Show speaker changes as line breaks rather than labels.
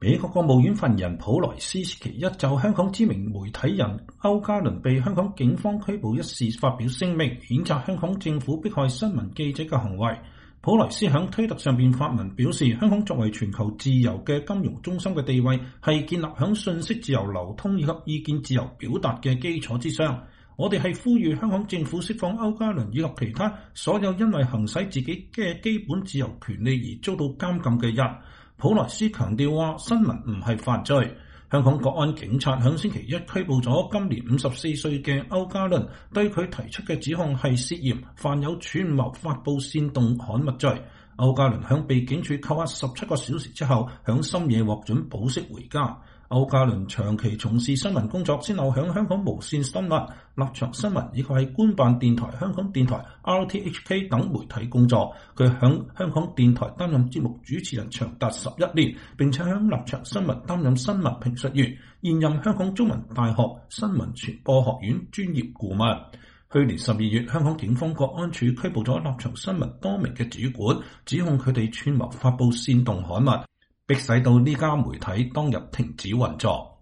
美國國務院發言人普萊斯星期一就香港知名媒體人歐嘉倫被香港警方拘捕一事發表聲明，譴責香港政府迫害新聞記者嘅行為。普萊斯喺推特上邊發文表示，香港作為全球自由嘅金融中心嘅地位係建立喺信息自由流通以及意見自由表達嘅基礎之上。我哋係呼籲香港政府釋放歐嘉倫以及其他所有因為行使自己嘅基本自由權利而遭到監禁嘅人。普萊斯強調話，新聞唔係犯罪。香港國安警察喺星期一拘捕咗今年54歲嘅歐嘉倫，對佢提出嘅指控係涉嫌犯有串謀發布煽動刊物罪。歐嘉倫喺被警署扣押17個小時之後，喺深夜獲准保釋回家。歐嘉倫長期從事新聞工作，先後喺香港無線新聞、立場新聞以及係官辦電台香港電台 RTHK 等媒體工作。佢喺香港電台擔任節目主持人長達11年，並且喺立場新聞擔任新聞評述員，現任香港中文大學新聞傳播學院專業顧問。去年12月，香港警方國安處拘捕咗立場新聞多名嘅主管，指控佢哋串謀發布煽動刊物，迫使到呢家媒體當日停止運作。